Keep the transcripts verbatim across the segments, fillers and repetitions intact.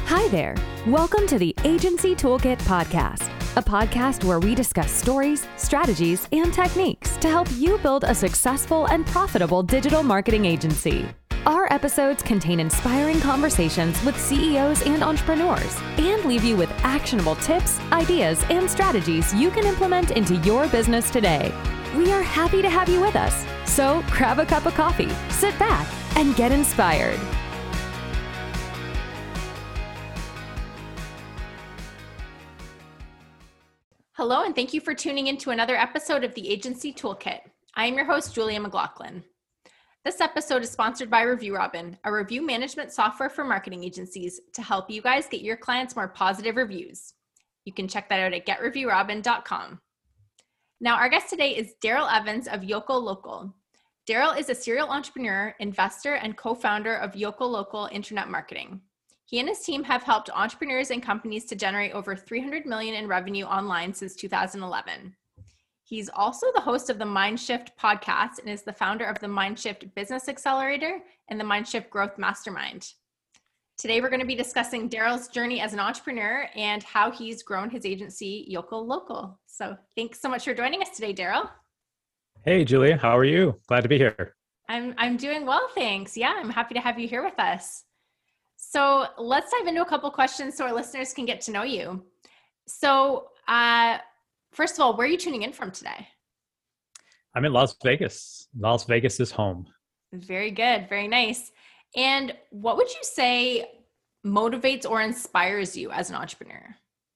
Hi there. Welcome to the Agency Toolkit Podcast, a podcast where we discuss stories, strategies, and techniques to help you build a successful and profitable digital marketing agency. Our episodes contain inspiring conversations with C E Os and entrepreneurs and leave you with actionable tips, ideas, and strategies you can implement into your business today. We are happy to have you with us. So grab a cup of coffee, sit back, and get inspired. Hello, and thank you for tuning in to another episode of the Agency Toolkit. I am your host, Julia McLaughlin. This episode is sponsored by Review Robin, a review management software for marketing agencies to help you guys get your clients more positive reviews. You can check that out at get review robin dot com. Now, our guest today is Daryl Evans of Yoko Local. Daryl is a serial entrepreneur, investor, and co-founder of Yoko Local Internet Marketing. He and his team have helped entrepreneurs and companies to generate over three hundred million dollars in revenue online since two thousand eleven. He's also the host of the Mindshift podcast and is the founder of the Mindshift Business Accelerator and the Mindshift Growth Mastermind. Today, we're going to be discussing Daryl's journey as an entrepreneur and how he's grown his agency, Yoko Local. So thanks so much for joining us today, Daryl. Hey, Julia. How are you? Glad to be here. I'm, I'm doing well, thanks. Yeah, I'm happy to have you here with us. So let's dive into a couple questions so our listeners can get to know you. So uh, first of all, where are you tuning in from today? I'm in Las Vegas. Las Vegas is home. Very good. Very nice. And what would you say motivates or inspires you as an entrepreneur?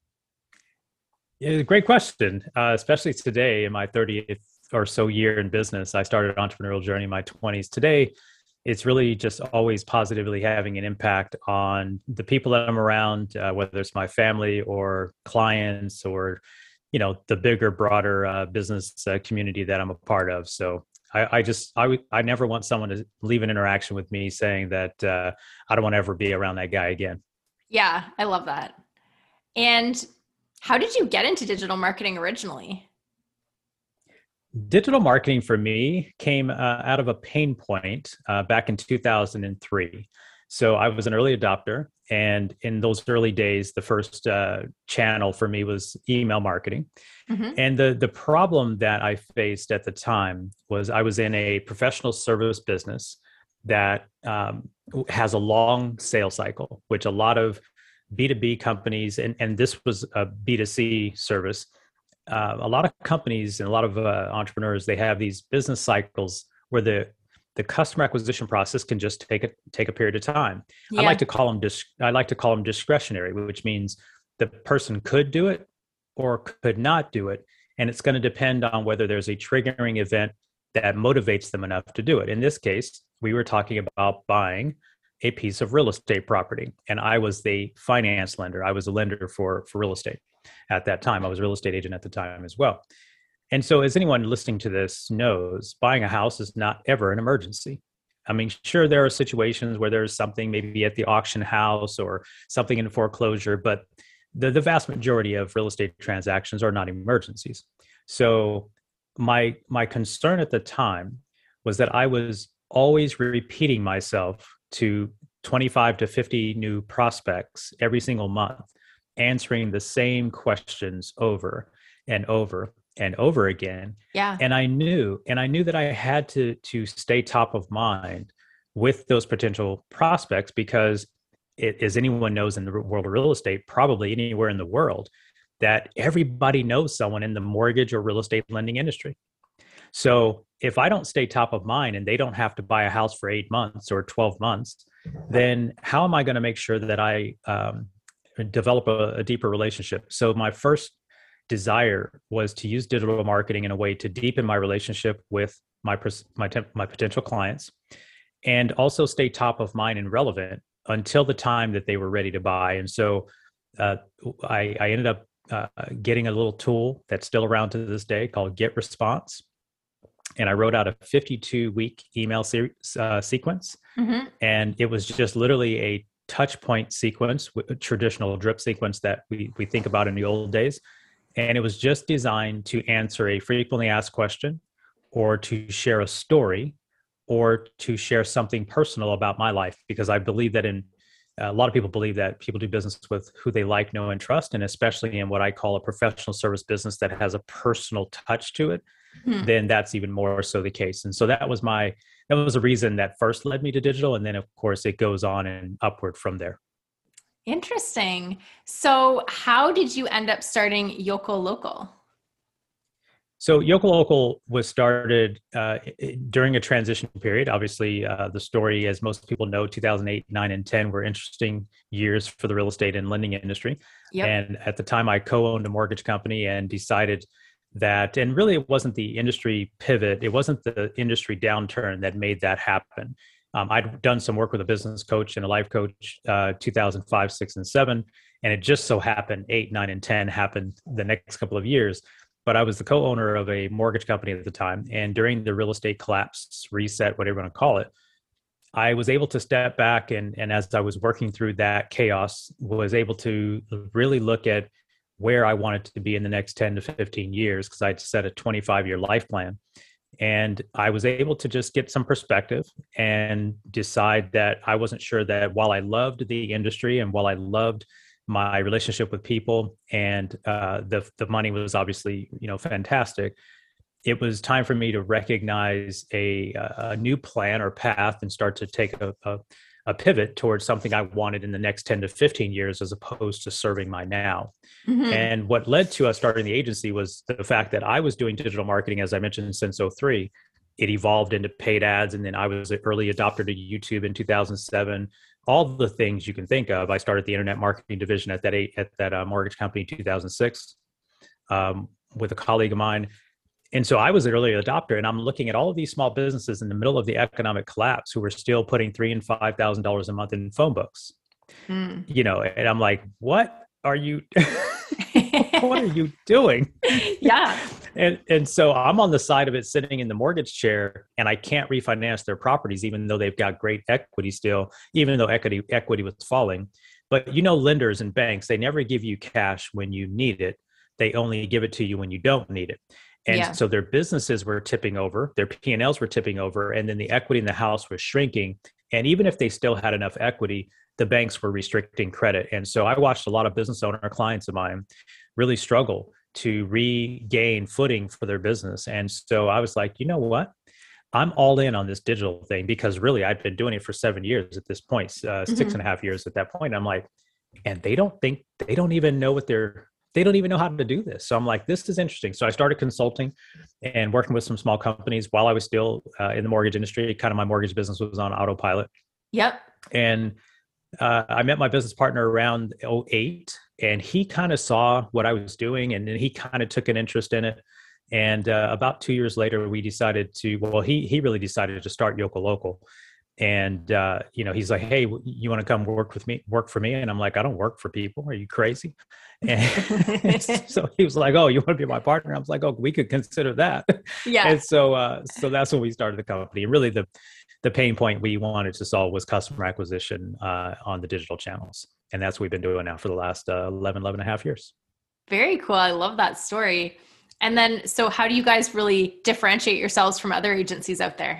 Yeah, great question, uh, especially today in my thirtieth or so year in business. I started an entrepreneurial journey in my twenties. Today, it's really just always positively having an impact on the people that I'm around, uh, whether it's my family or clients or, you know, the bigger, broader uh, business uh, community that I'm a part of. So I, I just, I, w- I never want someone to leave an interaction with me saying that uh, I don't want to ever be around that guy again. Yeah, I love that. And how did you get into digital marketing originally? Digital marketing for me came uh, out of a pain point uh, back in two thousand three. So I was an early adopter. And in those early days, the first uh, channel for me was email marketing. Mm-hmm. And the, the problem that I faced at the time was I was in a professional service business that um, has a long sales cycle, which a lot of B two B companies, and, and this was a B two C service, Uh, a lot of companies and a lot of uh, entrepreneurs, they have these business cycles where the the customer acquisition process can just take a take a period of time. Yeah. I like to call them dis- I like to call them discretionary, which means the person could do it or could not do it, and it's going to depend on whether there's a triggering event that motivates them enough to do it. In this case, we were talking about buying a piece of real estate property, and I was the finance lender. I was a lender for for real estate. At that time, I was a real estate agent at the time as well. And so as anyone listening to this knows, buying a house is not ever an emergency. I mean, sure, there are situations where there's something maybe at the auction house or something in foreclosure, but the, the vast majority of real estate transactions are not emergencies. So my my concern at the time was that I was always repeating myself to twenty-five to fifty new prospects every single month, answering the same questions over and over and over again. Yeah. And I knew, and I knew that I had to, to stay top of mind with those potential prospects because it, as anyone knows in the world of real estate, probably anywhere in the world, that everybody knows someone in the mortgage or real estate lending industry. So if I don't stay top of mind and they don't have to buy a house for eight months or twelve months, then how am I going to make sure that I, um, develop a, a deeper relationship? So my first desire was to use digital marketing in a way to deepen my relationship with my my, my potential clients, and also stay top of mind and relevant until the time that they were ready to buy. And so uh, I, I ended up uh, getting a little tool that's still around to this day called GetResponse. And I wrote out a fifty-two week email series, uh, sequence. Mm-hmm. And it was just literally a touch point sequence, a traditional drip sequence that we, we think about in the old days. And it was just designed to answer a frequently asked question or to share a story or to share something personal about my life, because I believe that in a lot of people believe that people do business with who they like, know, and trust, and especially in what I call a professional service business that has a personal touch to it, hmm. then that's even more so the case. And so that was my, that was a reason that first led me to digital. And then of course it goes on and upward from there. Interesting. So how did you end up starting Yoko Local? So Yoko Local was started uh, during a transition period. Obviously, uh, the story, as most people know, two thousand eight, nine, and ten were interesting years for the real estate and lending industry. Yep. And at the time, I co-owned a mortgage company and decided that, and really it wasn't the industry pivot, it wasn't the industry downturn that made that happen. Um, I'd done some work with a business coach and a life coach, uh, two thousand five, six, and seven, and it just so happened eight, nine, and ten happened the next couple of years. But I was the co-owner of a mortgage company at the time. And during the real estate collapse, reset, whatever you want to call it, I was able to step back. And, and as I was working through that chaos, was able to really look at where I wanted to be in the next ten to fifteen years, because I'd set a twenty-five year life plan. And I was able to just get some perspective and decide that I wasn't sure that while I loved the industry and while I loved my relationship with people, and uh, the the money was obviously, you know, fantastic, it was time for me to recognize a a new plan or path and start to take a, a a pivot towards something I wanted in the next ten to fifteen years, as opposed to serving my now. Mm-hmm. And what led to us starting the agency was the fact that I was doing digital marketing, as I mentioned, since oh three. It evolved into paid ads, and then I was an early adopter to YouTube in two thousand seven. All the things you can think of. I started the internet marketing division at that eight, at that uh, mortgage company in two thousand six um, with a colleague of mine. And so I was an early adopter, and I'm looking at all of these small businesses in the middle of the economic collapse who were still putting three and five thousand dollars a month in phone books. Mm. You know, and I'm like, what are you? What are you doing? Yeah. And and so I'm on the side of it, sitting in the mortgage chair, and I can't refinance their properties, even though they've got great equity still, even though equity equity was falling. But you know, lenders and banks, they never give you cash when you need it. They only give it to you when you don't need it. And yeah. so their businesses were tipping over, their P and Ls were tipping over, and then the equity in the house was shrinking. And even if they still had enough equity, the banks were restricting credit. And so I watched a lot of business owner clients of mine really struggle to regain footing for their business. And so I was like, you know what? I'm all in on this digital thing, because really I've been doing it for seven years at this point, uh, mm-hmm. six and a half years at that point. I'm like, and they don't think, they don't even know what they're, they don't even know how to do this. So I'm like, this is interesting. So I started consulting and working with some small companies while I was still uh, in the mortgage industry. Kind of my mortgage business was on autopilot. Yep. And uh, I met my business partner around oh eight, and he kind of saw what I was doing, and then he kind of took an interest in it. And uh, about two years later, we decided to, well, he he really decided to start Yoko Local. And, uh, you know, he's like, hey, you want to come work with me, work for me? And I'm like, I don't work for people. Are you crazy? And so he was like, oh, you want to be my partner? I was like, oh, we could consider that. Yeah. And so, uh, so that's when we started the company. And really the, the pain point we wanted to solve was customer acquisition uh, on the digital channels. And that's what we've been doing now for the last uh, eleven, eleven and a half years. Very cool. I love that story. And then, so how do you guys really differentiate yourselves from other agencies out there?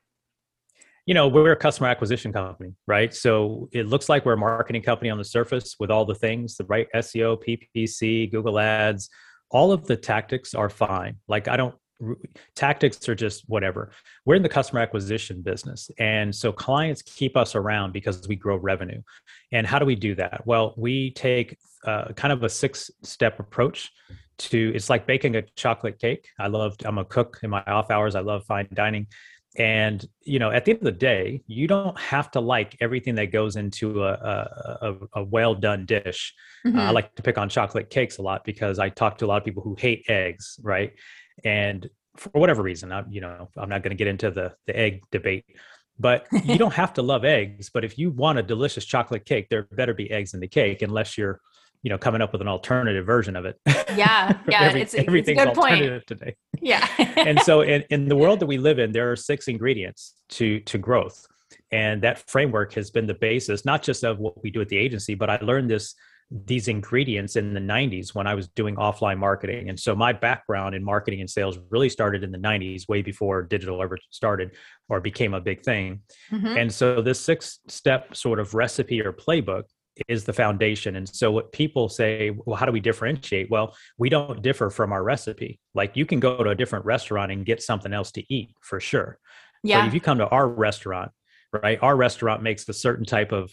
You know, we're a customer acquisition company, right? So it looks like we're a marketing company on the surface with all the things, the right S E O, P P C, Google Ads, all of the tactics are fine. Like I don't, tactics are just whatever. We're in the customer acquisition business. And so clients keep us around because we grow revenue. And how do we do that? Well, we take uh, kind of a six step approach to, it's like baking a chocolate cake. I love, I'm a cook in my off hours. I love fine dining. And, you know, at the end of the day, you don't have to like everything that goes into a, a, a well done dish. Mm-hmm. Uh, I like to pick on chocolate cakes a lot because I talk to a lot of people who hate eggs, right? And for whatever reason, I'm, you know, I'm not going to get into the, the egg debate, but you don't have to love eggs. But if you want a delicious chocolate cake, there better be eggs in the cake, unless you're, you know, coming up with an alternative version of it. Yeah. Yeah. Every, it's, it's everything's a good alternative point. Today. Yeah. And so in, in the world that we live in, there are six ingredients to, to growth. And that framework has been the basis, not just of what we do at the agency, but I learned this these ingredients in the nineties when I was doing offline marketing. And so my background in marketing and sales really started in the nineties, way before digital ever started or became a big thing. Mm-hmm. And so this six step sort of recipe or playbook is the foundation. And so what people say, well, how do we differentiate? Well, we don't differ from our recipe. Like you can go to a different restaurant and get something else to eat for sure. Yeah. But if you come to our restaurant, right, our restaurant makes a certain type of,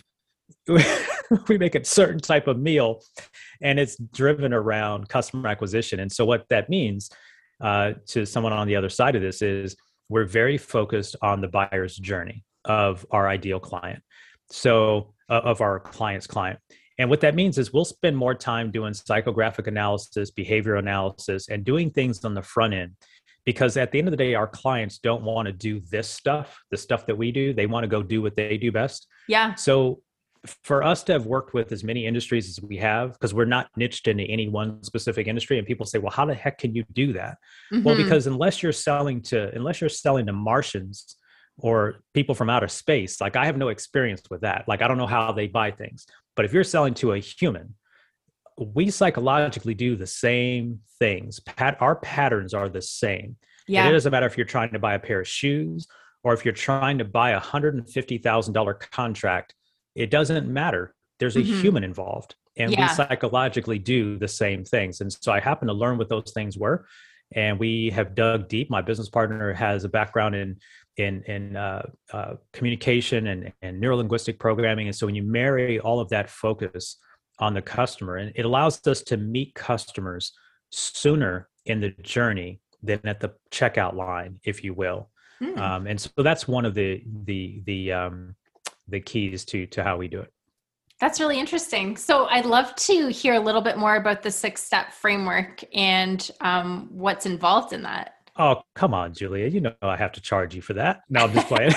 we make a certain type of meal, and it's driven around customer acquisition. And so what that means uh, to someone on the other side of this is we're very focused on the buyer's journey of our ideal client. So uh, of our client's client. And what that means is we'll spend more time doing psychographic analysis, behavioral analysis, and doing things on the front end. Because at the end of the day, our clients don't want to do this stuff, the stuff that we do. They want to go do what they do best. Yeah. So for us to have worked with as many industries as we have, because we're not niched into any one specific industry, and people say, well, how the heck can you do that? Mm-hmm. Well, because unless you're selling to, unless you're selling to Martians or people from outer space, like I have no experience with that. Like, I don't know how they buy things, but if you're selling to a human, we psychologically do the same things. Pat, our patterns are the same. Yeah. And it doesn't matter if you're trying to buy a pair of shoes or if you're trying to buy a one hundred fifty thousand dollars contract. It doesn't matter. There's a mm-hmm. human involved, and yeah. we psychologically do the same things. And so I happen to learn what those things were, and we have dug deep. My business partner has a background in in in uh, uh, communication and, and neurolinguistic programming. And so when you marry all of that focus on the customer, and it allows us to meet customers sooner in the journey than at the checkout line, if you will. Mm. Um, and so that's one of the the the um, the keys to to how we do it. That's really interesting. So I'd love to hear a little bit more about the six-step framework and um, what's involved in that. Oh, come on, Julia. You know I have to charge you for that. No, I'm just playing.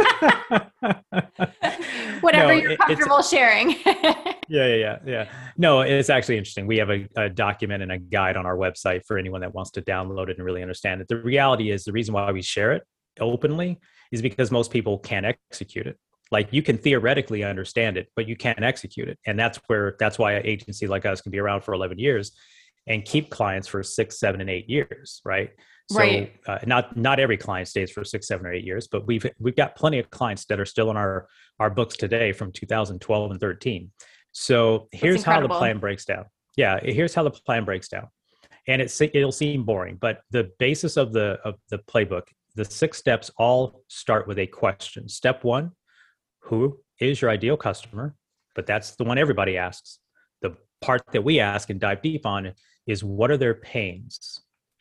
Whatever no, you're comfortable sharing. yeah, yeah, yeah, yeah. No, it's actually interesting. We have a, a document and a guide on our website for anyone that wants to download it and really understand it. The reality is the reason why we share it openly is because most people can't execute it. Like you can theoretically understand it, but you can't execute it. And that's where, that's why an agency like us can be around for eleven years and keep clients for six, seven, and eight years, right? So right. Uh, not not every client stays for six, seven, or eight years, but we've we've got plenty of clients that are still in our, our books today from two thousand twelve and thirteen. So here's how the plan breaks down. Yeah, here's how the plan breaks down. And it's it'll seem boring, but the basis of the of the playbook, the six steps all start with a question. Step one, who is your ideal customer? But that's the one everybody asks. The part that we ask and dive deep on is what are their pains?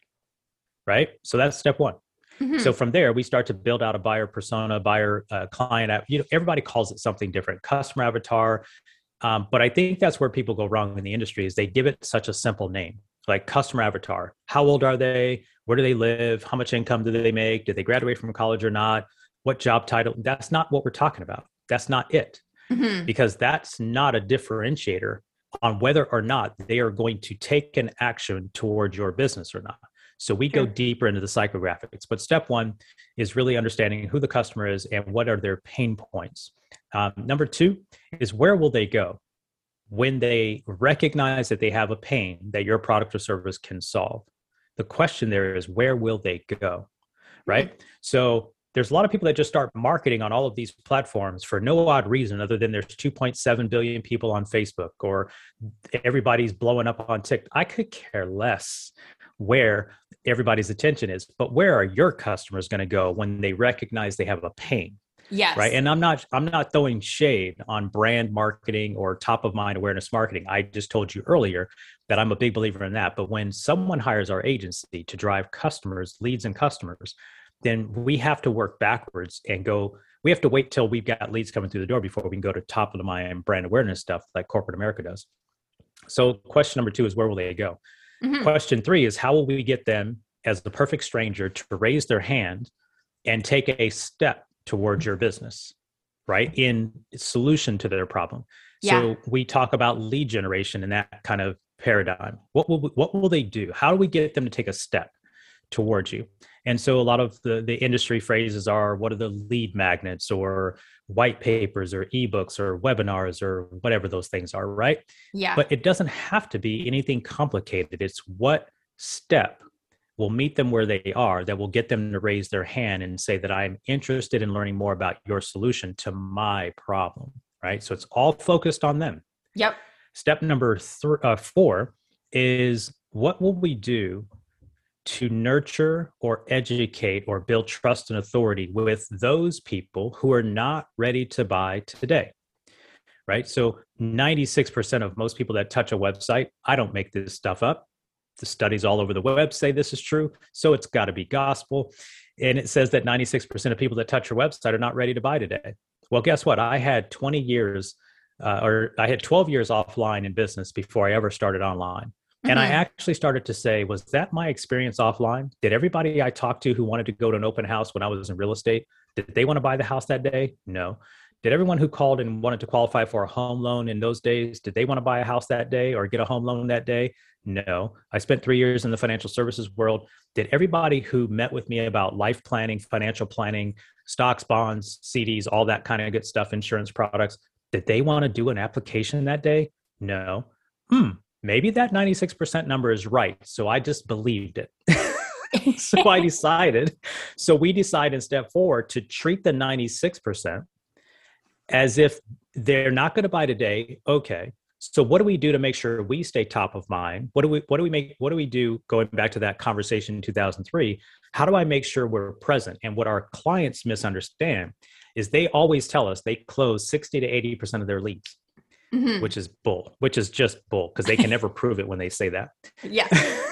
Right? So that's step one. Mm-hmm. So from there, we start to build out a buyer persona, buyer uh, client. You know, everybody calls it something different, customer avatar. Um, but I think that's where people go wrong in the industry is they give it such a simple name, like customer avatar. How old are they? Where do they live? How much income do they make? Did they graduate from college or not? What job title? That's not what we're talking about. That's not it. Mm-hmm. Because that's not a differentiator on whether or not they are going to take an action towards your business or not. So we sure. go deeper into the psychographics. But step one is really understanding who the customer is and what are their pain points. Um, number two is where will they go when they recognize that they have a pain that your product or service can solve. The question there is, where will they go, right? Mm-hmm. So there's a lot of people that just start marketing on all of these platforms for no odd reason other than there's two point seven billion people on Facebook or everybody's blowing up on TikTok. I could care less where everybody's attention is, but where are your customers going to go when they recognize they have a pain? Yes. Right. And I'm not, I'm not throwing shade on brand marketing or top of mind awareness marketing. I just told you earlier that I'm a big believer in that. But when someone hires our agency to drive customers, leads and customers, then we have to work backwards and go, we have to wait till we've got leads coming through the door before we can go to top of the mind brand awareness stuff like corporate America does. So question number two is where will they go? Mm-hmm. Question three is how will we get them as the perfect stranger to raise their hand and take a step towards your business, right? In solution to their problem. Yeah. So we talk about lead generation in that kind of paradigm. What will, what will they do? How do we get them to take a step towards you? And so a lot of the, the industry phrases are, what are the lead magnets, or white papers or ebooks or webinars or whatever those things are, right? Yeah. But it doesn't have to be anything complicated. It's what step will meet them where they are that will get them to raise their hand and say that I'm interested in learning more about your solution to my problem, right? So it's all focused on them. Yep. Step number th- uh, four is, what will we do to nurture or educate or build trust and authority with those people who are not ready to buy today, right? So ninety-six percent of most people that touch a website, I don't make this stuff up. The studies all over the web say this is true, so it's got to be gospel. And it says that ninety-six percent of people that touch your website are not ready to buy today. Well, guess what? I had twenty years, uh, or I had twelve years offline in business before I ever started online. And mm-hmm. I actually started to say, was that my experience offline? Did everybody I talked to who wanted to go to an open house when I was in real estate, did they want to buy the house that day? No. Did everyone who called and wanted to qualify for a home loan in those days, did they want to buy a house that day or get a home loan that day? No. I spent three years in the financial services world. Did everybody who met with me about life planning, financial planning, stocks, bonds, C Ds, all that kind of good stuff, insurance products, did they want to do an application that day? No. Hmm. Maybe that ninety-six percent number is right. So I just believed it. So I decided, so we decide in step four to treat the ninety-six percent as if they're not going to buy today. Okay. So what do we do to make sure we stay top of mind? What do we, what do we make, what do we do going back to that conversation in two thousand three? How do I make sure we're present? And what our clients misunderstand is they always tell us they close sixty to eighty percent of their leads. Mm-hmm. Which is bull, which is just bull, because they can never prove it when they say that. Yeah.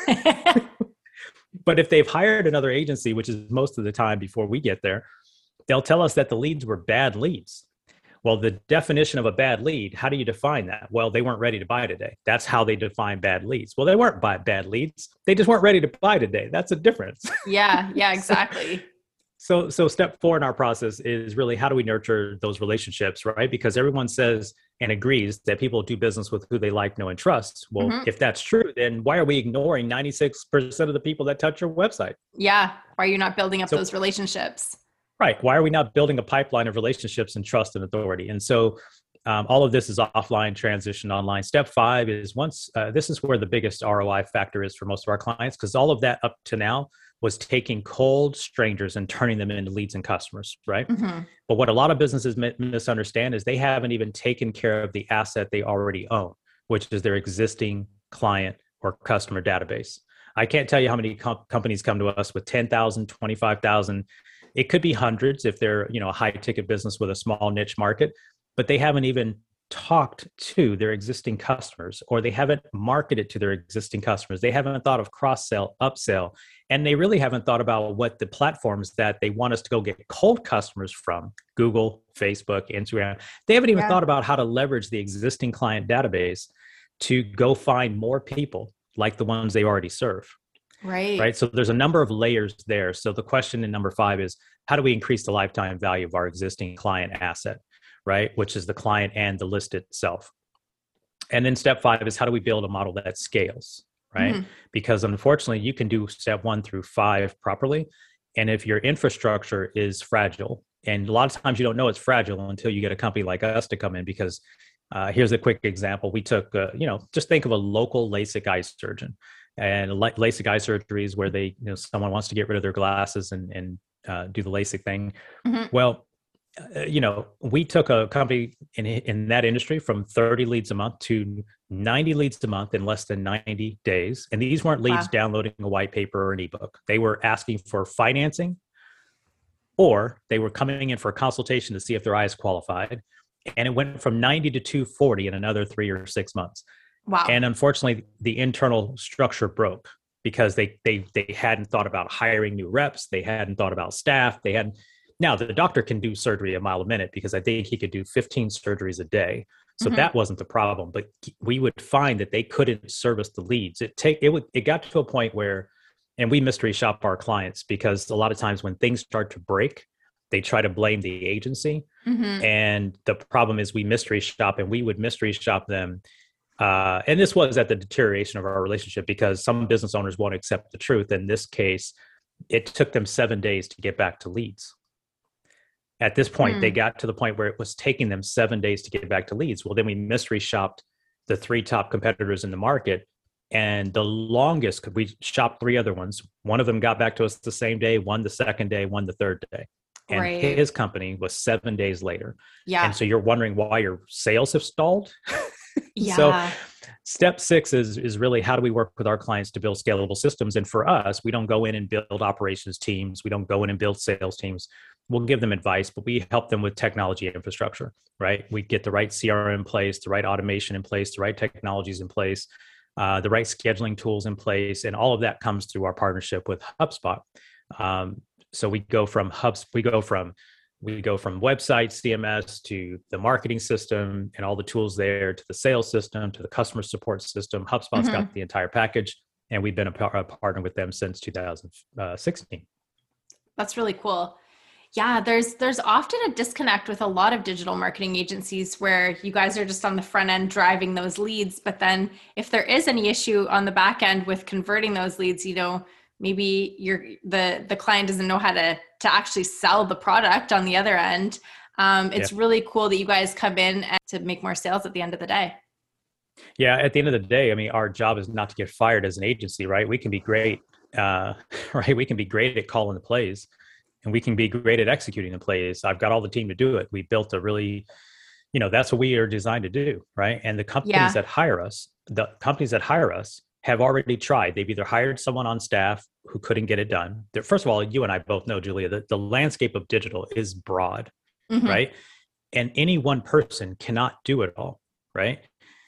But if they've hired another agency, which is most of the time before we get there, they'll tell us that the leads were bad leads. Well, the definition of a bad lead, how do you define that? Well, they weren't ready to buy today. That's how they define bad leads. Well, they weren't buy bad leads. They just weren't ready to buy today. That's a difference. Yeah, yeah, exactly. So, so step four in our process is really, how do we nurture those relationships, right? Because everyone says and agrees that people do business with who they like, know, and trust. Well, mm-hmm. if that's true, then why are we ignoring ninety-six percent of the people that touch your website? Yeah. Why are you not building up so, those relationships? Right. Why are we not building a pipeline of relationships and trust and authority? And so um, all of this is offline, transition online. Step five is once, uh, this is where the biggest R O I factor is for most of our clients, because all of that up to now was taking cold strangers and turning them into leads and customers, right? Mm-hmm. But what a lot of businesses mi- misunderstand is they haven't even taken care of the asset they already own, which is their existing client or customer database. I can't tell you how many com- companies come to us with ten thousand, twenty-five thousand. It could be hundreds if they're, you know, a high ticket business with a small niche market, but they haven't even talked to their existing customers, or they haven't marketed to their existing customers. They haven't thought of cross-sell, upsell, and they really haven't thought about what the platforms that they want us to go get cold customers from, Google, Facebook, Instagram. They haven't even yeah. thought about how to leverage the existing client database to go find more people like the ones they already serve. Right. Right. So there's a number of layers there. So the question in number five is, how do we increase the lifetime value of our existing client asset? Right, which is the client and the list itself. And then step five is, how do we build a model that scales, right? Mm-hmm. Because unfortunately, you can do step one through five properly. And if your infrastructure is fragile, and a lot of times you don't know it's fragile until you get a company like us to come in, because uh, here's a quick example. We took, uh, you know, just think of a local LASIK eye surgeon. And LASIK eye surgery is where they, you know, someone wants to get rid of their glasses and, and uh, do the LASIK thing. Mm-hmm. Well, Uh, you know, we took a company in in that industry from thirty leads a month to ninety leads a month in less than ninety days. And these weren't leads wow. downloading a white paper or an ebook. They were asking for financing, or they were coming in for a consultation to see if their eye is qualified. And it went from ninety to two forty in another three or six months. Wow. And unfortunately, the internal structure broke because they they they hadn't thought about hiring new reps. They hadn't thought about staff. They hadn't. Now, the doctor can do surgery a mile a minute, because I think he could do fifteen surgeries a day. So mm-hmm. that wasn't the problem. But we would find that they couldn't service the leads. It take it would it got to a point where, and we mystery shop our clients, because a lot of times when things start to break, they try to blame the agency. Mm-hmm. And the problem is we mystery shop, and we would mystery shop them. Uh, and this was at the deterioration of our relationship, because some business owners won't accept the truth. In this case, it took them seven days to get back to leads. At this point, Hmm. they got to the point where it was taking them seven days to get back to leads. Well, then we mystery shopped the three top competitors in the market. And the longest, we shopped three other ones. One of them got back to us the same day, one the second day, one the third day. And Right. his company was seven days later. Yeah. And so you're wondering why your sales have stalled. Yeah. So step six is, is really how do we work with our clients to build scalable systems? And for us, we don't go in and build operations teams. We don't go in and build sales teams. We'll give them advice, but we help them with technology infrastructure, right? We get the right C R M in place, the right automation in place, the right technologies in place, uh, the right scheduling tools in place. And all of that comes through our partnership with HubSpot. Um, so we go from hubs, we go from We go from website C M S to the marketing system and all the tools there to the sales system to the customer support system. HubSpot's Mhm. got the entire package, and we've been a, par- a partner with them since two thousand sixteen. That's really cool. Yeah, there's there's often a disconnect with a lot of digital marketing agencies where you guys are just on the front end driving those leads, but then if there is any issue on the back end with converting those leads, you know, maybe you're the the client doesn't know how to to actually sell the product on the other end. Um, it's Yeah. really cool that you guys come in and to make more sales at the end of the day. Yeah, at the end of the day, I mean, our job is not to get fired as an agency, right? We can be great, uh, right? We can be great at calling the plays, and we can be great at executing the plays. I've got all the team to do it. We built a really, you know, that's what we are designed to do, right? And the companies Yeah. that hire us, the companies that hire us have already tried. They've either hired someone on staff who couldn't get it done. They're- First of all, you and I both know, Julia, that the landscape of digital is broad, Mhm. right? And any one person cannot do it all, right?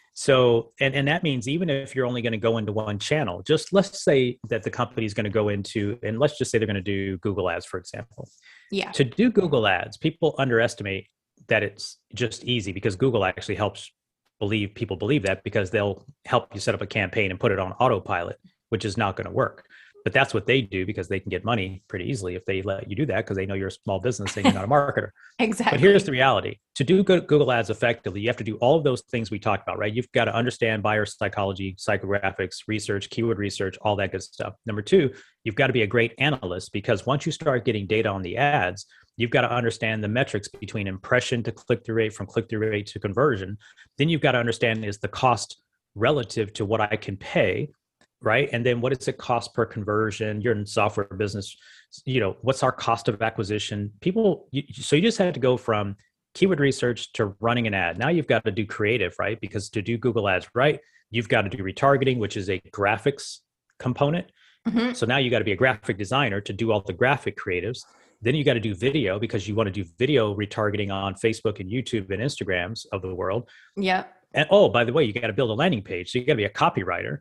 So, and, and that means even if you're only going to go into one channel, just let's say that the company is going to go into, and let's just say they're going to do Google Ads, for example. Yeah. To do Google Ads, people underestimate that it's just easy because Google actually helps believe people believe that because they'll help you set up a campaign and put it on autopilot, which is not going to work. But that's what they do because they can get money pretty easily if they let you do that because they know you're a small business and you're not a marketer. Exactly. But here's the reality. To do good Google Ads effectively, you have to do all of those things we talked about, right? You've got to understand buyer psychology, psychographics, research, keyword research, all that good stuff. Number two, you've got to be a great analyst because once you start getting data on the ads, you've got to understand the metrics between impression to click-through rate, from click-through rate to conversion. Then you've got to understand is the cost relative to what I can pay, right? And then what does it cost per conversion? You're in software business, you know, what's our cost of acquisition? People, you, so you just had to go from keyword research to running an ad. Now you've got to do creative, right? Because to do Google Ads right, you've got to do retargeting, which is a graphics component. Mhm. So now you got to be a graphic designer to do all the graphic creatives. Then you got to do video because you want to do video retargeting on Facebook and YouTube and Instagrams of the world. Yeah. And oh, by the way, you got to build a landing page. So you got to be a copywriter.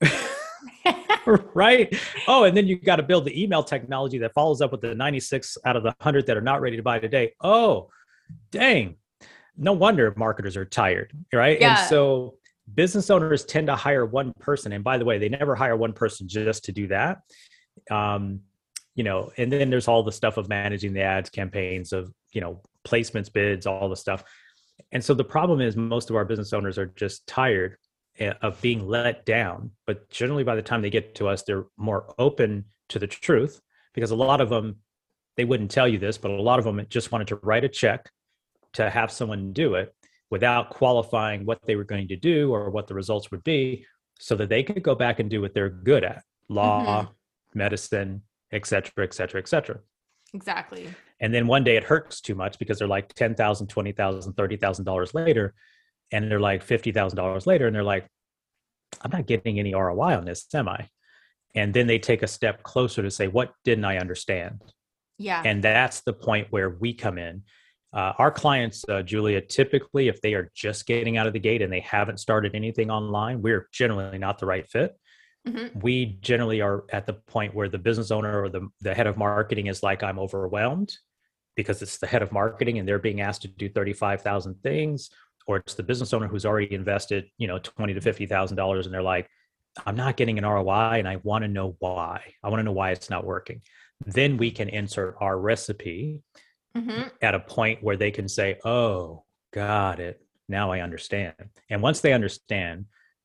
Right? Oh, and then you got to build the email technology that follows up with the ninety-six out of the one hundred that are not ready to buy today. Oh, dang. No wonder marketers are tired, right? Yeah. And so business owners tend to hire one person. And by the way, they never hire one person just to do that. Um, you know, and then there's all the stuff of managing the ads campaigns of, you know, placements, bids, all the stuff. And so the problem is most of our business owners are just tired of being let down. But generally by the time they get to us, they're more open to the truth because a lot of them, they wouldn't tell you this, but a lot of them just wanted to write a check to have someone do it without qualifying what they were going to do or what the results would be so that they could go back and do what they're good at, law, Mhm. medicine, et cetera, et cetera, et cetera. Exactly. And then one day it hurts too much because they're like ten thousand dollars, twenty thousand dollars, thirty thousand dollars later, and they're like fifty thousand dollars later, and they're like, I'm not getting any R O I on this, am I? And then they take a step closer to say, what didn't I understand? Yeah. And that's the point where we come in. Uh, our clients, uh, Julia, typically, if they are just getting out of the gate and they haven't started anything online, we're generally not the right fit. Mhm. We generally are at the point where the business owner or the, the head of marketing is like, I'm overwhelmed because it's the head of marketing and they're being asked to do thirty-five thousand things, or it's the business owner who's already invested, you know, twenty to fifty thousand dollars, and they're like, I'm not getting an R O I, and I want to know why. I want to know why it's not working. Then we can insert our recipe Mhm. at a point where they can say, "Oh, got it. Now I understand." And once they understand,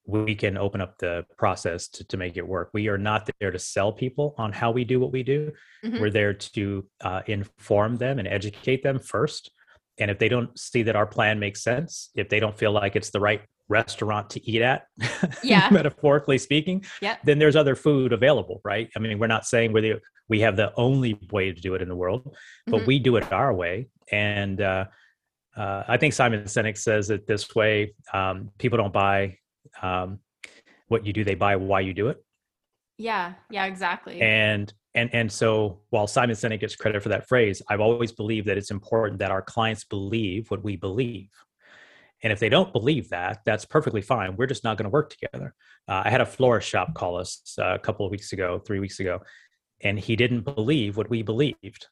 we can open up the process to, to make it work. We are not there to sell people on how we do what we do. Mm-hmm. We're there to uh, inform them and educate them first. And if they don't see that our plan makes sense, if they don't feel like it's the right restaurant to eat at, yeah. metaphorically speaking, yep. then there's other food available, right? I mean, we're not saying we're the, we have the only way to do it in the world, but mm-hmm. we do it our way. And uh, uh, I think Simon Sinek says it this way, um, people don't buy um, what you do, they buy why you do it. Yeah, yeah, exactly. And and and so while Simon Sinek gets credit for that phrase, I've always believed that it's important that our clients believe what we believe. And if they don't believe that, that's perfectly fine. We're just not going to work together. Uh, I had a florist shop call us uh, a couple of weeks ago, three weeks ago, and he didn't believe what we believed.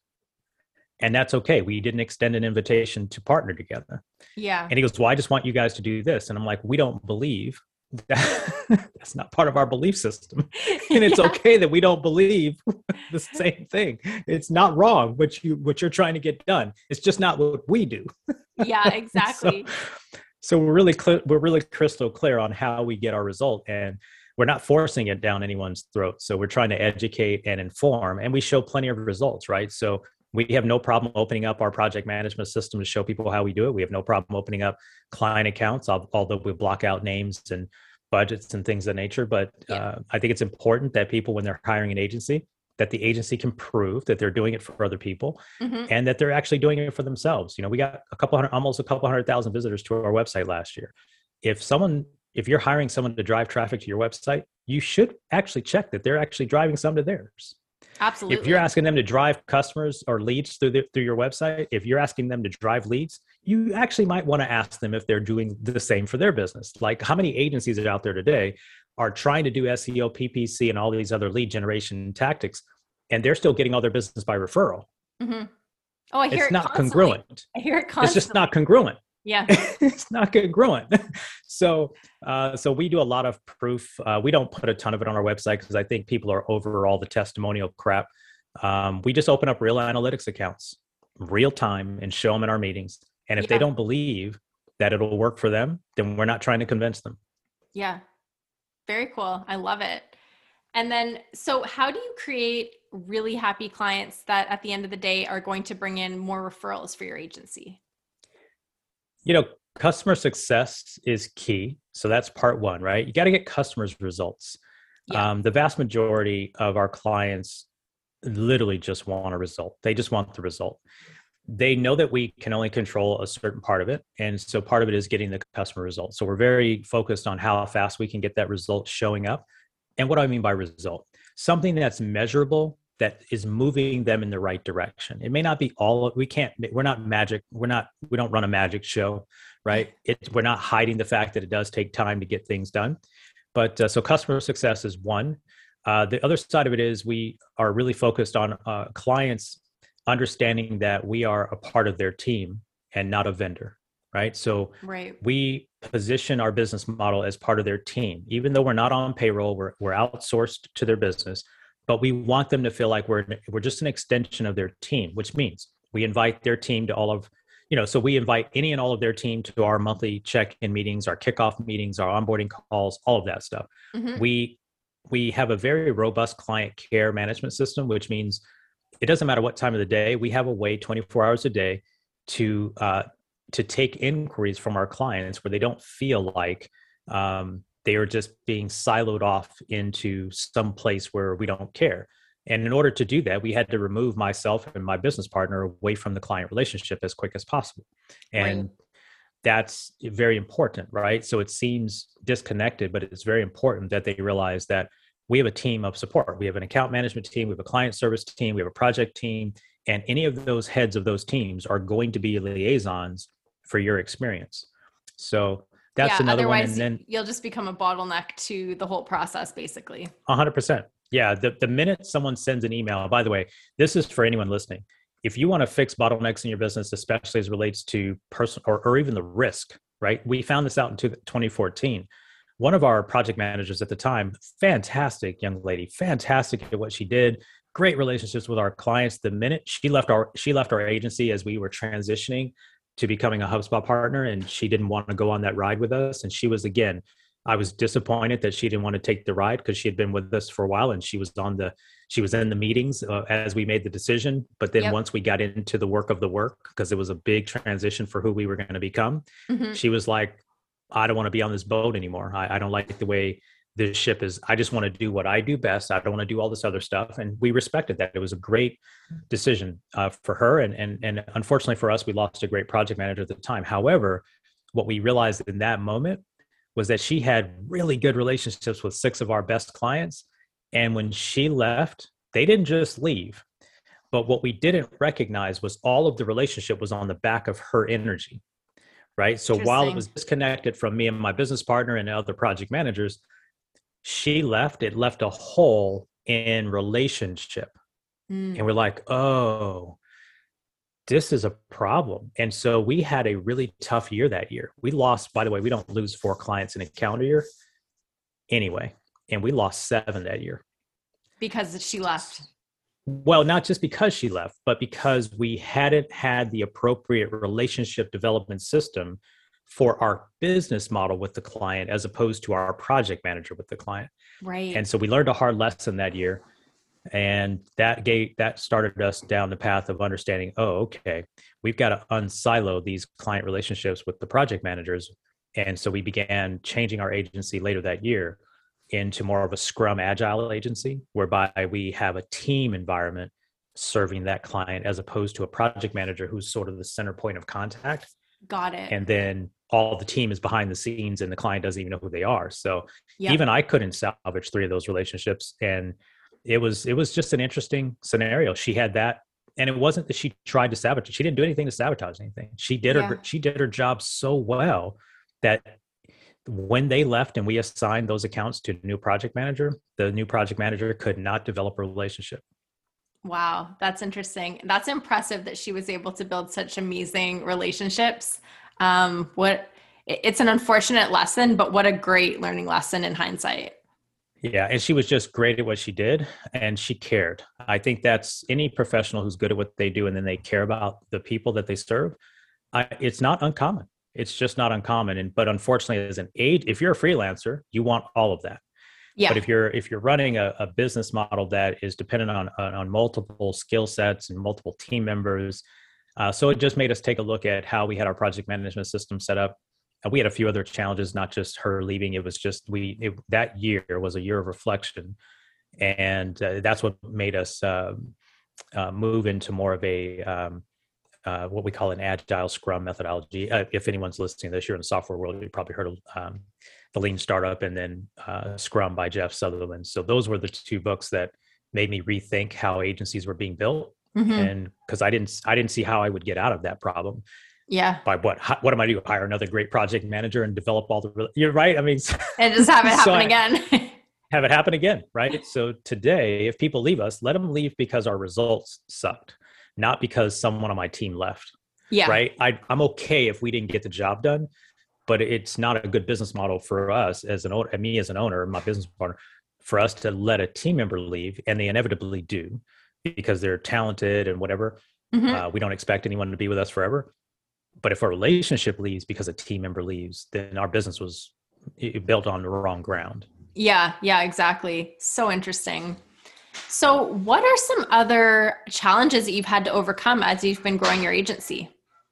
And that's okay. We didn't extend an invitation to partner together. Yeah. And he goes, well, I just want you guys to do this. And I'm like, we don't believe that. That's not part of our belief system. And it's yeah. okay that we don't believe the same thing. It's not wrong what you what you're trying to get done. It's just not what we do. Yeah, exactly. so, so we're really cl- we're really crystal clear on how we get our result, and we're not forcing it down anyone's throat. So we're trying to educate and inform, and we show plenty of results, right? So we have no problem opening up our project management system to show people how we do it. We have no problem opening up client accounts, although we block out names and budgets and things of that nature. But yeah. uh, I think it's important that people, when they're hiring an agency, that the agency can prove that they're doing it for other people mm-hmm. and that they're actually doing it for themselves. You know, we got a couple hundred, almost a couple hundred thousand visitors to our website last year. If someone, if you're hiring someone to drive traffic to your website, you should actually check that they're actually driving some to theirs. Absolutely. If you're asking them to drive customers or leads through the, through your website, if you're asking them to drive leads, you actually might want to ask them if they're doing the same for their business. Like, how many agencies are out there today are trying to do S E O, P P C, and all these other lead generation tactics, and they're still getting all their business by referral? Mm-hmm. Oh, I hear it's it not constantly. congruent. I hear it constantly. It's just not congruent. Yeah. It's not congruent. So, uh, so we do a lot of proof. Uh, we don't put a ton of it on our website because I think people are over all the testimonial crap. Um, we just open up real analytics accounts, real time, and show them in our meetings. And if yeah. they don't believe that it'll work for them, then we're not trying to convince them. Yeah. Very cool. I love it. And then, so how do you create really happy clients that at the end of the day are going to bring in more referrals for your agency? You know, customer success is key. So that's part one, right? You got to get customers' results. Yeah. Um, the vast majority of our clients literally just want a result. They just want the result. They know that we can only control a certain part of it. And so part of it is getting the customer result. So we're very focused on how fast we can get that result showing up. And what do I mean by result? Something that's measurable, that is moving them in the right direction. It may not be all, we can't, we're not magic. We're not, we don't run a magic show, right? It's, we're not hiding the fact that it does take time to get things done. But uh, so customer success is one. Uh, the other side of it is we are really focused on uh, clients understanding that we are a part of their team and not a vendor, right? So right. we position our business model as part of their team. Even though we're not on payroll, we're, we're outsourced to their business, but we want them to feel like we're we're just an extension of their team, which means we invite their team to all of, you know, so we invite any and all of their team to our monthly check-in meetings, our kickoff meetings, our onboarding calls, all of that stuff. Mm-hmm. We we have a very robust client care management system, which means it doesn't matter what time of the day, we have a way twenty-four hours a day to uh, to take inquiries from our clients where they don't feel like um, they are just being siloed off into some place where we don't care. And in order to do that, we had to remove myself and my business partner away from the client relationship as quick as possible. And right. that's very important, right? So it seems disconnected, but it's very important that they realize that we have a team of support. We have an account management team, we have a client service team, we have a project team, and any of those heads of those teams are going to be liaisons for your experience. So that's yeah, another one. And then you'll just become a bottleneck to the whole process, basically. A hundred percent. Yeah. The, the minute someone sends an email, by the way, this is for anyone listening. If you want to fix bottlenecks in your business, especially as it relates to person or, or even the risk, right? We found this out in twenty fourteen. One of our project managers at the time, fantastic young lady, fantastic at what she did, great relationships with our clients. The minute she left our, she left our agency as we were transitioning to becoming a HubSpot partner, and she didn't want to go on that ride with us. And she was, again, I was disappointed that she didn't want to take the ride because she had been with us for a while and she was on the, she was in the meetings uh, as we made the decision. But then Yep. once we got into the work of the work, because it was a big transition for who we were going to become, Mhm. she was like, I don't want to be on this boat anymore. I, I don't like the way this ship is. I just want to do what I do best. I don't want to do all this other stuff. And we respected that. It was a great decision uh, for her. And, and, and unfortunately for us, we lost a great project manager at the time. However, what we realized in that moment was that she had really good relationships with six of our best clients. And when she left, they didn't just leave. But what we didn't recognize was all of the relationship was on the back of her energy, right? So while it was disconnected from me and my business partner and other project managers, she left, it left a hole in relationship. Mm. And we're like, oh, this is a problem. And so we had a really tough year that year. We lost, by the way, we don't lose four clients in a calendar year anyway. And we lost seven that year. Because she left. Well, not just because she left, but because we hadn't had the appropriate relationship development system for our business model with the client, as opposed to our project manager with the client. Right. And so we learned a hard lesson that year. And that gate that started us down the path of understanding, oh, okay, we've got to unsilo these client relationships with the project managers. And so we began changing our agency later that year into more of a Scrum Agile agency, whereby we have a team environment serving that client, as opposed to a project manager who's sort of the center point of contact. Got it. And then all the team is behind the scenes and the client doesn't even know who they are. So Yep. even I couldn't salvage three of those relationships. And it was, it was just an interesting scenario. She had that. And it wasn't that she tried to sabotage. She didn't do anything to sabotage anything. She did Yeah. her, she did her job so well that when they left and we assigned those accounts to a new project manager, the new project manager could not develop a relationship. Wow, that's interesting. That's impressive that she was able to build such amazing relationships. Um, what it's an unfortunate lesson, but what a great learning lesson in hindsight. Yeah, and she was just great at what she did, and she cared. I think that's any professional who's good at what they do, and then they care about the people that they serve. I, it's not uncommon. It's just not uncommon. And but unfortunately, as an aide, if you're a freelancer, you want all of that. Yeah. But if you're if you're running a, a business model that is dependent on on, on multiple skill sets and multiple team members, uh, so it just made us take a look at how we had our project management system set up. And we had a few other challenges, not just her leaving. It was just we it, that year was a year of reflection, and uh, that's what made us uh, uh, move into more of a um, uh, what we call an agile Scrum methodology. Uh, if anyone's listening to this, you're in the software world, you probably heard of um, the Lean Startup and then uh, Scrum by Jeff Sutherland. So those were the two books that made me rethink how agencies were being built, Mhm. and because I didn't I didn't see how I would get out of that problem. Yeah. By what? How, what am I doing? Hire another great project manager and develop all the. You're right. I mean, And just have it happen So I- again. have it happen again, right? So today, if people leave us, let them leave because our results sucked, not because someone on my team left. Yeah. Right? I, I'm okay if we didn't get the job done, but it's not a good business model for us as an owner, and me as an owner, my business partner, for us to let a team member leave, and they inevitably do because they're talented and whatever. Mhm. Uh, we don't expect anyone to be with us forever. But if a relationship leaves because a team member leaves, then our business was built on the wrong ground. Yeah, yeah, exactly. So interesting. So what are some other challenges that you've had to overcome as you've been growing your agency?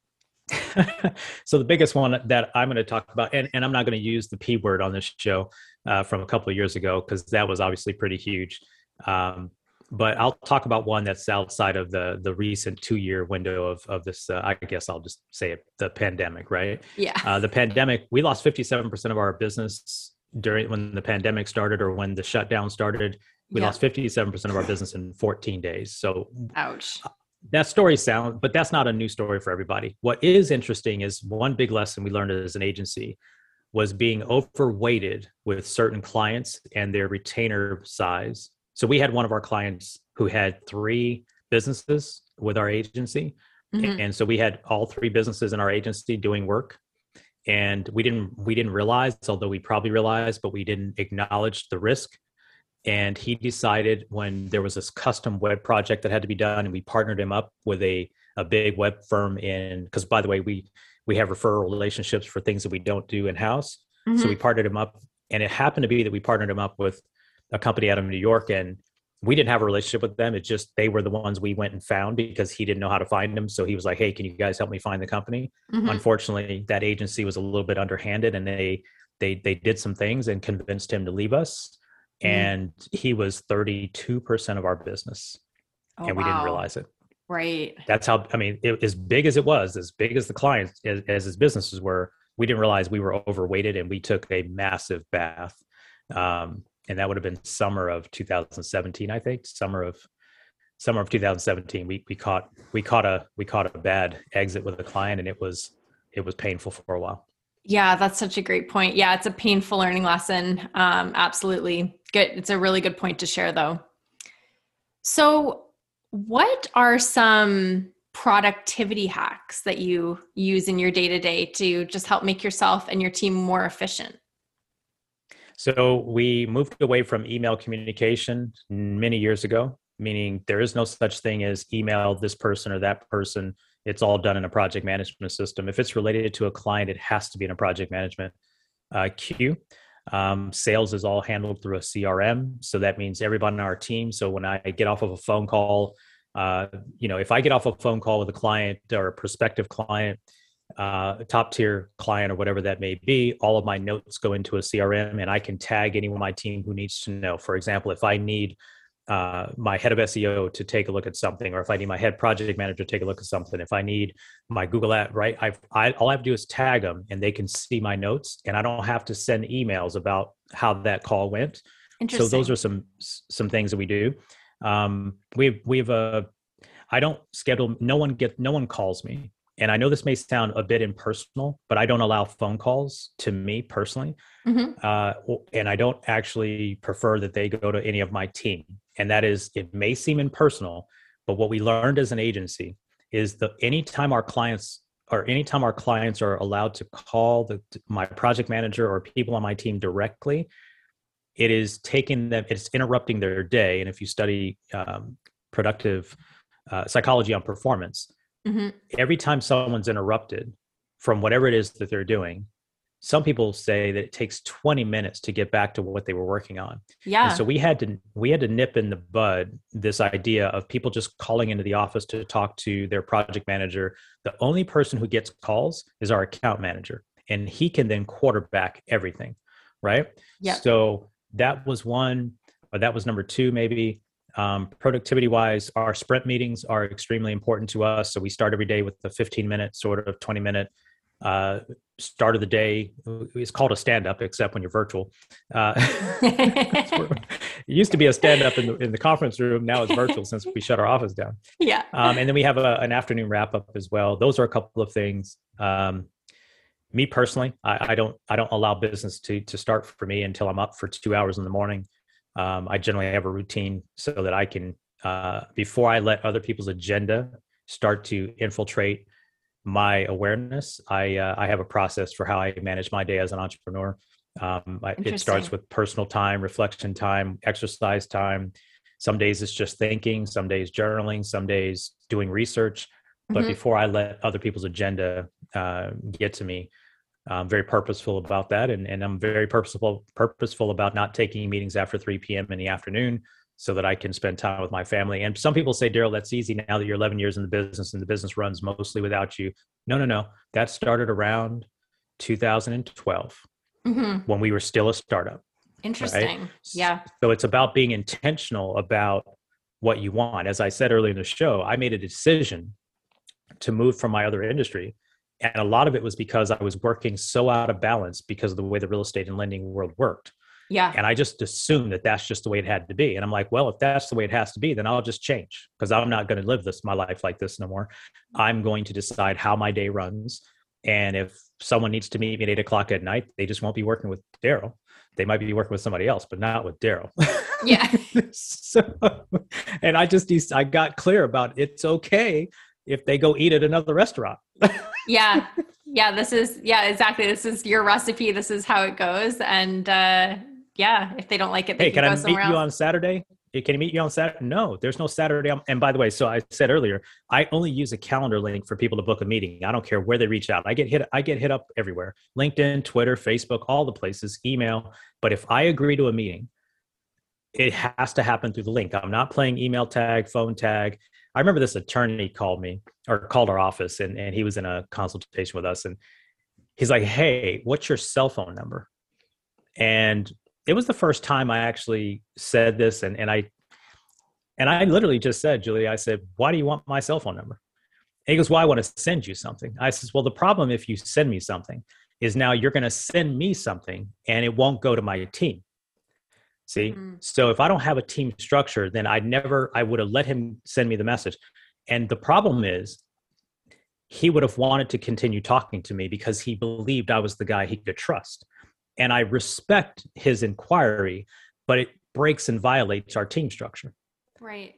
So the biggest one that I'm going to talk about, and, and I'm not going to use the P word on this show uh, from a couple of years ago, because that was obviously pretty huge. Um, but I'll talk about one that's outside of the the recent two-year window of of this. Uh, I guess I'll just say it: the pandemic, right? Yeah. Uh, the pandemic. We lost fifty-seven percent of our business during when the pandemic started, or when the shutdown started. We Yeah. lost fifty-seven percent of our business in fourteen days. So Ouch. that story sound, but that's not a new story for everybody. What is interesting is one big lesson we learned as an agency was being overweighted with certain clients and their retainer size. So we had one of our clients who had three businesses with our agency. Mhm. And so we had all three businesses in our agency doing work. And we didn't we didn't realize, although we probably realized, but we didn't acknowledge the risk. And he decided, when there was this custom web project that had to be done, and we partnered him up with a, a big web firm in, because by the way, we, we have referral relationships for things that we don't do in-house. So we Mhm. partnered him up And it happened to be that we partnered him up with a company out of New York, and we didn't have a relationship with them. It's just, they were the ones we went and found because he didn't know how to find them. So he was like, hey, can you guys help me find the company? Mm-hmm. Unfortunately, that agency was a little bit underhanded, and they, they, they did some things and convinced him to leave us. Mm-hmm. And he was thirty-two percent of our business. Oh, and we wow. didn't realize it. Right. That's how, I mean, it, as big as it was, as big as the clients, as, as his businesses were, we didn't realize we were overweighted, and we took a massive bath. Um, and that would have been summer of two thousand seventeen, I think, summer of, summer of two thousand seventeen. We, we caught, we caught a, we caught a bad exit with a client, and it was, it was painful for a while. Yeah, that's such a great point. Yeah. It's a painful learning lesson. Um, absolutely. Good. It's a really good point to share though. So what are some productivity hacks that you use in your day-to-day to just help make yourself and your team more efficient? So we moved away from email communication many years ago, meaning there is no such thing as email this person or that person. It's all done in a project management system. If it's related to a client, it has to be in a project management uh, queue. Um, sales is all handled through a C R M. So that means everybody on our team. So when I get off of a phone call, uh, you know, if I get off a phone call with a client or a prospective client, uh, a top tier client or whatever that may be, all of my notes go into a C R M, and I can tag anyone on my team who needs to know. For example, if I need uh, my head of S E O to take a look at something, or if I need my head project manager to take a look at something, if I need my Google ad, right? I've, I, all I have to do is tag them, and they can see my notes, and I don't have to send emails about how that call went. So those are some, some things that we do. Um, we've, we've, uh, I don't schedule, no one get, no one calls me. And I know this may sound a bit impersonal, but I don't allow phone calls to me personally. Mm-hmm. Uh, and I don't actually prefer that they go to any of my team. And that is, it may seem impersonal, but what we learned as an agency is that anytime our clients or anytime our clients are allowed to call the, my project manager or people on my team directly, it is taking them, it's interrupting their day. And if you study um, productive uh, psychology on performance, mm-hmm. every time someone's interrupted from whatever it is that they're doing, some people say that it takes twenty minutes to get back to what they were working on. Yeah. And so we had to, we had to nip in the bud this idea of people just calling into the office to talk to their project manager. The only person who gets calls is our account manager, and he can then quarterback everything. Right. Yeah. So that was one, or that was number two, maybe. Um, productivity wise, our sprint meetings are extremely important to us. So we start every day with a fifteen minute, sort of twenty minute uh, start of the day. It's called a stand up, except when you're virtual. Uh, it used to be a stand up in the, in the conference room. Now it's virtual since we shut our office down. Yeah. Um, and then we have a, an afternoon wrap up as well. Those are a couple of things. Um, me personally, I, I don't, I don't allow business to, to start for me until I'm up for two hours in the morning. Um, I generally have a routine so that I can, uh, before I let other people's agenda start to infiltrate my awareness, I uh, I have a process for how I manage my day as an entrepreneur. Um, I, it starts with personal time, reflection time, exercise time. Some days it's just thinking, some days journaling, some days doing research. But mm-hmm. before I let other people's agenda uh, get to me, I'm very purposeful about that. And, and I'm very purposeful, purposeful about not taking meetings after three p.m. in the afternoon so that I can spend time with my family. And some people say, Daryl, that's easy now that you're eleven years in the business and the business runs mostly without you. No, no, no. That started around two thousand twelve mm-hmm. when we were still a startup. Interesting. Right? Yeah. So it's about being intentional about what you want. As I said earlier in the show, I made a decision to move from my other industry. And a lot of it was because I was working so out of balance because of the way the real estate and lending world worked. Yeah. And I just assumed that that's just the way it had to be. And I'm like, well, if that's the way it has to be, then I'll just change, because I'm not going to live this, my life like this no more. I'm going to decide how my day runs. And if someone needs to meet me at eight o'clock at night, they just won't be working with Daryl. They might be working with somebody else, but not with Daryl. Yeah. So, and I just, I got clear about it's okay if they go eat at another restaurant. Yeah. Yeah. This is, yeah, exactly. This is your recipe. This is how it goes. And, uh, yeah, if they don't like it, they hey, can, can go I somewhere meet you else. on Saturday? can he meet you on Saturday? No, there's no Saturday. And by the way, so I said earlier, I only use a calendar link for people to book a meeting. I don't care where they reach out. I get hit. I get hit up everywhere: LinkedIn, Twitter, Facebook, all the places, email. But if I agree to a meeting, it has to happen through the link. I'm not playing email tag, phone tag. I remember this attorney called me or called our office, and, and he was in a consultation with us, and he's like, "Hey, what's your cell phone number?" And it was the first time I actually said this. And, and I, and I literally just said, Julia, I said, "Why do you want my cell phone number?" And he goes, "Well, I want to send you something." I says, "Well, the problem if you send me something is now you're going to send me something and it won't go to my team." See? Mm-hmm. So if I don't have a team structure, then I never, I would have let him send me the message. And the problem is he would have wanted to continue talking to me because he believed I was the guy he could trust. And I respect his inquiry, but it breaks and violates our team structure. Right.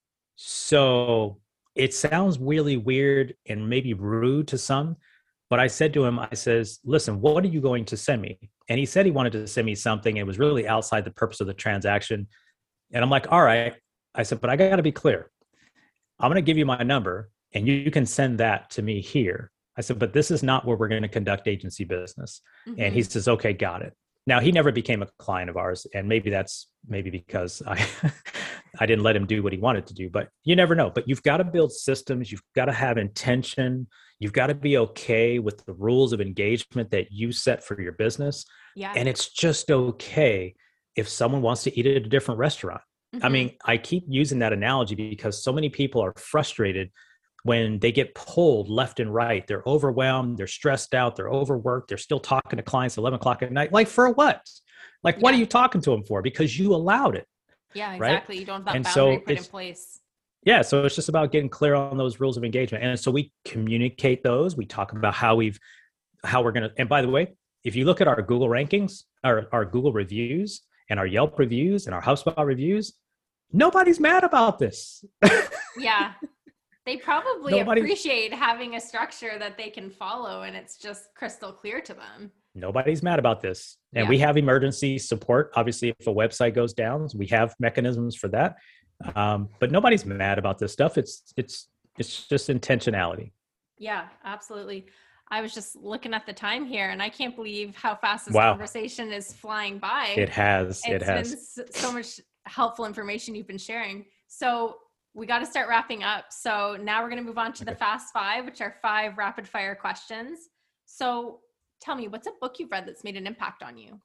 So it sounds really weird and maybe rude to some, but I said to him, I says, "Listen, what are you going to send me?" And he said he wanted to send me something. It was really outside the purpose of the transaction. And I'm like, "All right." I said, "But I got to be clear. I'm going to give you my number and you can send that to me here." I said, "But this is not where we're going to conduct agency business." Mm-hmm. And he says, "Okay, got it." Now, he never became a client of ours. And maybe that's maybe because I, I didn't let him do what he wanted to do, but you never know. But you've got to build systems. You've got to have intention. You've got to be okay with the rules of engagement that you set for your business. Yeah. And it's just okay if someone wants to eat at a different restaurant. Mm-hmm. I mean, I keep using that analogy because so many people are frustrated when they get pulled left and right. They're overwhelmed, they're stressed out, they're overworked, they're still talking to clients at eleven o'clock at night. Like, for what? Like, what yeah. are you talking to them for? Because you allowed it. Yeah, exactly. Right? You don't have that and boundary so put in place. Yeah, so it's just about getting clear on those rules of engagement. And so we communicate those. We talk about how we've, how we're going to, and by the way, if you look at our Google rankings, our, our Google reviews and our Yelp reviews and our HubSpot reviews, nobody's mad about this. Yeah. They probably Nobody, appreciate having a structure that they can follow and it's just crystal clear to them. Nobody's mad about this. And yeah. we have emergency support. Obviously, if a website goes down, we have mechanisms for that. Um, but nobody's mad about this stuff. It's, it's, it's just intentionality. Yeah, absolutely. I was just looking at the time here and I can't believe how fast this wow. conversation is flying by. It has, it's it has. been so much helpful information you've been sharing. So we got to start wrapping up. So now we're going to move on to okay. the Fast Five, which are five rapid fire questions. So tell me, what's a book you've read that's made an impact on you?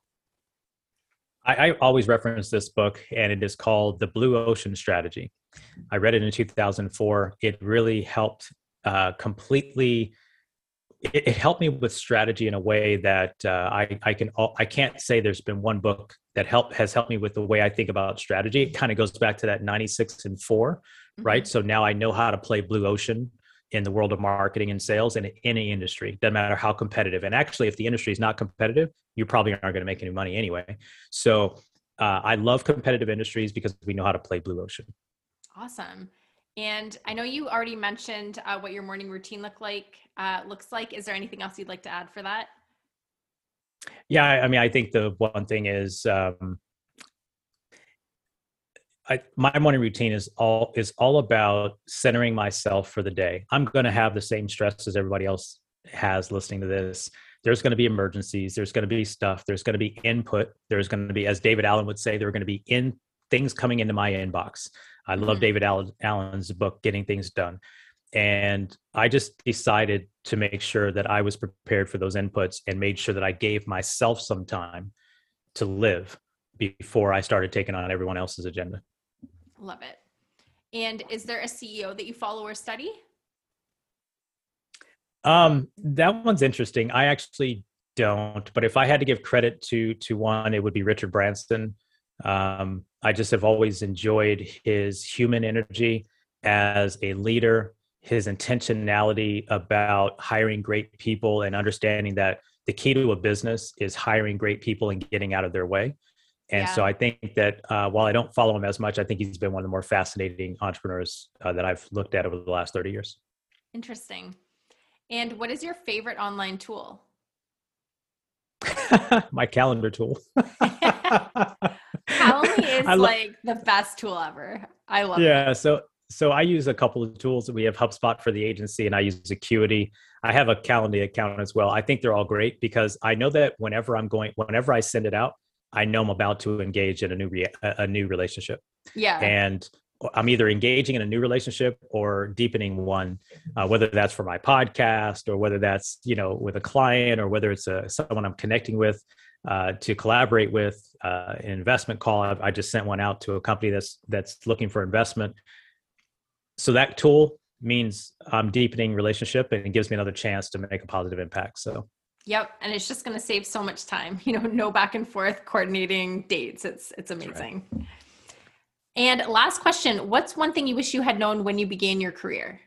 I, I always reference this book, and it is called The Blue Ocean Strategy. I read it in two thousand four. It really helped uh, completely. It, it helped me with strategy in a way that uh, I, I can. I can't say there's been one book that helped has helped me with the way I think about strategy. It kind of goes back to that ninety-six and four, mm-hmm. right? So now I know how to play blue ocean in the world of marketing and sales in any industry. Doesn't matter how competitive. And actually, if the industry is not competitive, you probably aren't going to make any money anyway. So uh, I love competitive industries because we know how to play blue ocean. Awesome. And I know you already mentioned uh, what your morning routine look like, uh, looks like. Is there anything else you'd like to add for that? Yeah, I mean, I think the one thing is um, I, my morning routine is all is all about centering myself for the day. I'm going to have the same stress as everybody else has listening to this. There's going to be emergencies. There's going to be stuff. There's going to be input. There's going to be, as David Allen would say, there are going to be in things coming into my inbox. I love mm-hmm. David Allen, Allen's book, Getting Things Done. And I just decided to make sure that I was prepared for those inputs and made sure that I gave myself some time to live before I started taking on everyone else's agenda. Love it. And is there a C E O that you follow or study? Um, that one's interesting. I actually don't, but if I had to give credit to, to one, it would be Richard Branson. Um, I just have always enjoyed his human energy as a leader, his intentionality about hiring great people and understanding that the key to a business is hiring great people and getting out of their way. And yeah. so I think that uh, while I don't follow him as much, I think he's been one of the more fascinating entrepreneurs uh, that I've looked at over the last thirty years. Interesting. And what is your favorite online tool? My calendar tool. Calendly is lo- like the best tool ever. I love yeah, it. Yeah. So, so I use a couple of tools. We have HubSpot for the agency and I use Acuity. I have a Calendly account as well. I think they're all great because I know that whenever I'm going, whenever I send it out, I know I'm about to engage in a new, re- a new relationship. Yeah. And I'm either engaging in a new relationship or deepening one, uh, whether that's for my podcast or whether that's, you know, with a client or whether it's a, someone I'm connecting with uh, to collaborate with, uh, an investment call. I, I just sent one out to a company that's, that's looking for investment. So that tool means I'm deepening relationship and it gives me another chance to make a positive impact. So. Yep. And it's just going to save so much time, you know, no back and forth coordinating dates. It's, it's amazing. Right. And last question, what's one thing you wish you had known when you began your career?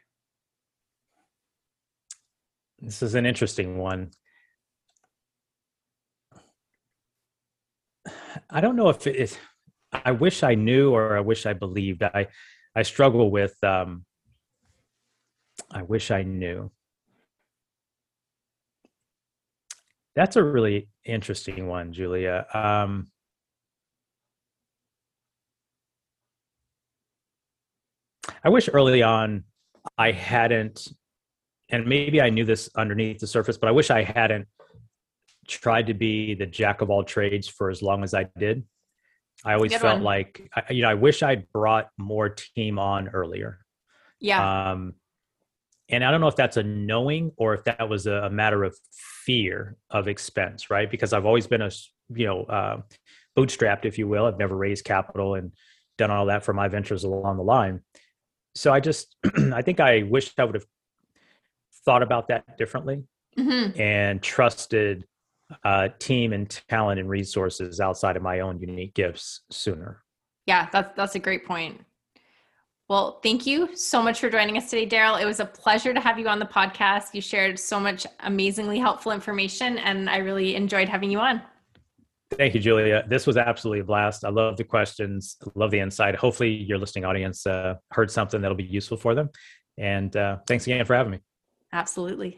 This is an interesting one. I don't know if it is, I wish I knew or I wish I believed. I, I struggle with, um, I wish I knew. That's a really interesting one, Julia. Um, I wish early on I hadn't, and maybe I knew this underneath the surface, but I wish I hadn't tried to be the jack of all trades for as long as I did. I always felt one. like, I, you know, I wish I'd brought more team on earlier. Yeah. Um, and I don't know if that's a knowing or if that was a, a matter of fear of expense, right? Because I've always been a, you know, uh, bootstrapped, if you will. I've never raised capital and done all that for my ventures along the line. So I just, I think I wish I would have thought about that differently mm-hmm. and trusted uh, team and talent and resources outside of my own unique gifts sooner. Yeah, that's, that's a great point. Well, thank you so much for joining us today, Daryl. It was a pleasure to have you on the podcast. You shared so much amazingly helpful information, and I really enjoyed having you on. Thank you, Julia. This was absolutely a blast. I love the questions. I love the insight. Hopefully your listening audience uh, heard something that'll be useful for them. And uh, thanks again for having me. Absolutely.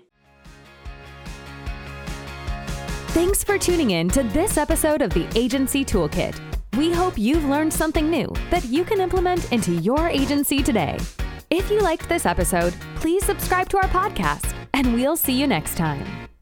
Thanks for tuning in to this episode of the Agency Toolkit. We hope you've learned something new that you can implement into your agency today. If you liked this episode, please subscribe to our podcast, and we'll see you next time.